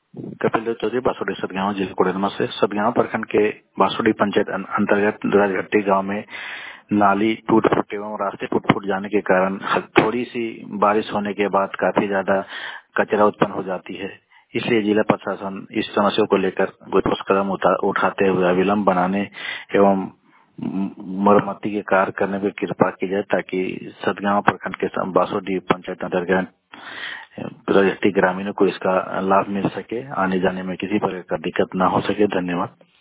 कपिल देव चौधरी बासोडी सतगांव जिला कोडरमा से। सतगांव प्रखंड के बासोडी पंचायत अंतर्गत राजघट्टी गांव में नाली टूट फूट एवं रास्ते टूट फूट जाने के कारण थोड़ी सी बारिश होने के बाद काफी ज्यादा कचरा उत्पन्न हो जाती है। इसलिए जिला प्रशासन इस समस्या को लेकर कोई ठोस कदम उठाते हुए अविलंब बनाने एवं मरम्मती के कार्य करने में कृपा की जाए, ताकि सतगांव प्रखंड के बासोडी पंचायत अंतर्गत राजस्थी ग्रामीणों को इसका लाभ मिल सके, आने जाने में किसी प्रकार का दिक्कत ना हो सके। धन्यवाद।